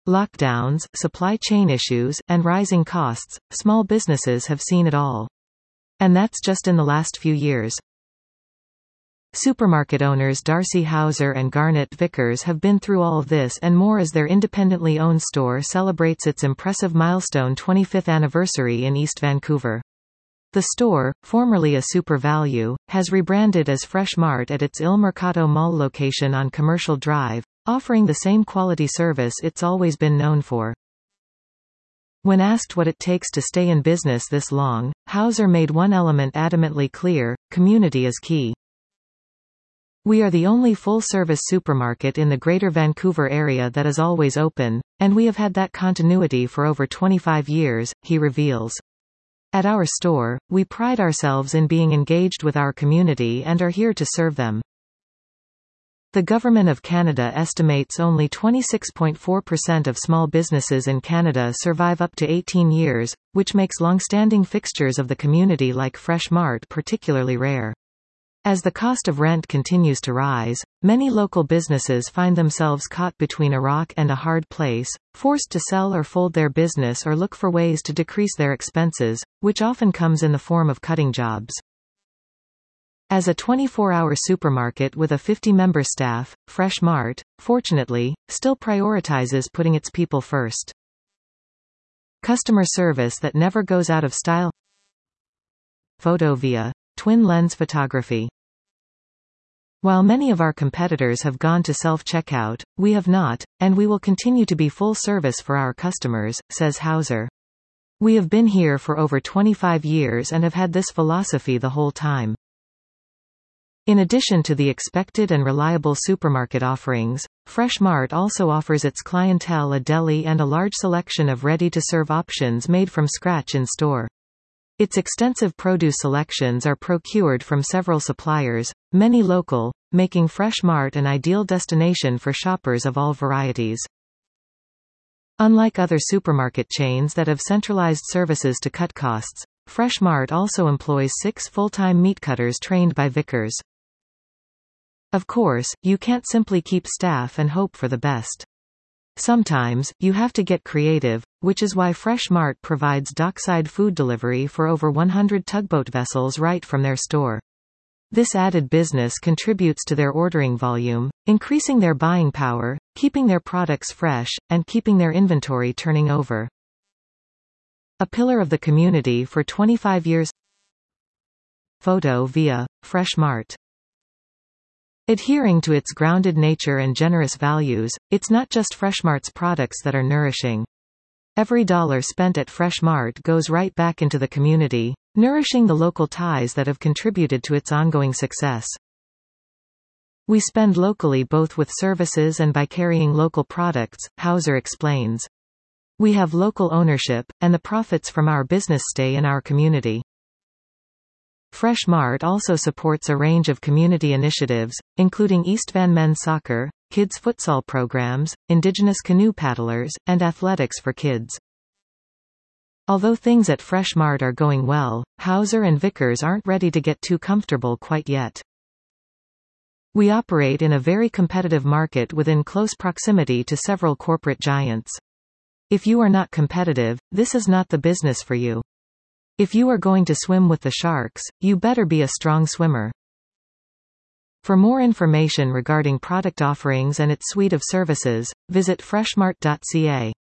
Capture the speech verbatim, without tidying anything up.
Lockdowns, supply chain issues, and rising costs, small businesses have seen it all. And that's just in the last few years. Supermarket owners Darcy Hauser and Garnet Vickers have been through all of this and more as their independently owned store celebrates its impressive milestone twenty-fifth anniversary in East Vancouver. The store, formerly a Super Value, has rebranded as Fresh Mart at its Il Mercato Mall location on Commercial Drive, offering the same quality service it's always been known for. When asked what it takes to stay in business this long, Hauser made one element adamantly clear: community is key. We are the only full-service supermarket in the Greater Vancouver area that is always open, and we have had that continuity for over twenty-five years, he reveals. At our store, we pride ourselves in being engaged with our community and are here to serve them. The Government of Canada estimates only twenty-six point four percent of small businesses in Canada survive up to eighteen years, which makes long-standing fixtures of the community like Fresh Mart particularly rare. As the cost of rent continues to rise, many local businesses find themselves caught between a rock and a hard place, forced to sell or fold their business or look for ways to decrease their expenses, which often comes in the form of cutting jobs. As a twenty-four hour supermarket with a fifty member staff, Fresh Mart, fortunately, still prioritizes putting its people first. Customer service that never goes out of style. Photovia. Twin lens photography. While many of our competitors have gone to self-checkout, we have not, and we will continue to be full service for our customers, says Hauser. We have been here for over twenty-five years and have had this philosophy the whole time. In addition to the expected and reliable supermarket offerings, Fresh Mart also offers its clientele a deli and a large selection of ready-to-serve options made from scratch in store. Its extensive produce selections are procured from several suppliers, many local, making Fresh Mart an ideal destination for shoppers of all varieties. Unlike other supermarket chains that have centralized services to cut costs, Fresh Mart also employs six full-time meat cutters trained by Vickers. Of course, you can't simply keep staff and hope for the best. Sometimes, you have to get creative, which is why Fresh Mart provides dockside food delivery for over one hundred tugboat vessels right from their store. This added business contributes to their ordering volume, increasing their buying power, keeping their products fresh, and keeping their inventory turning over. A pillar of the community for twenty-five years. Photo via Fresh Mart. Adhering to its grounded nature and generous values, it's not just Fresh Mart's products that are nourishing. Every dollar spent at Fresh Mart goes right back into the community, nourishing the local ties that have contributed to its ongoing success. We spend locally both with services and by carrying local products, Hauser explains. We have local ownership, and the profits from our business stay in our community. Fresh Mart also supports a range of community initiatives, including East Van Men's Soccer, kids' futsal programs, Indigenous canoe paddlers, and athletics for kids. Although things at Fresh Mart are going well, Hauser and Vickers aren't ready to get too comfortable quite yet. We operate in a very competitive market within close proximity to several corporate giants. If you are not competitive, this is not the business for you. If you are going to swim with the sharks, you better be a strong swimmer. For more information regarding product offerings and its suite of services, visit freshmart dot c a.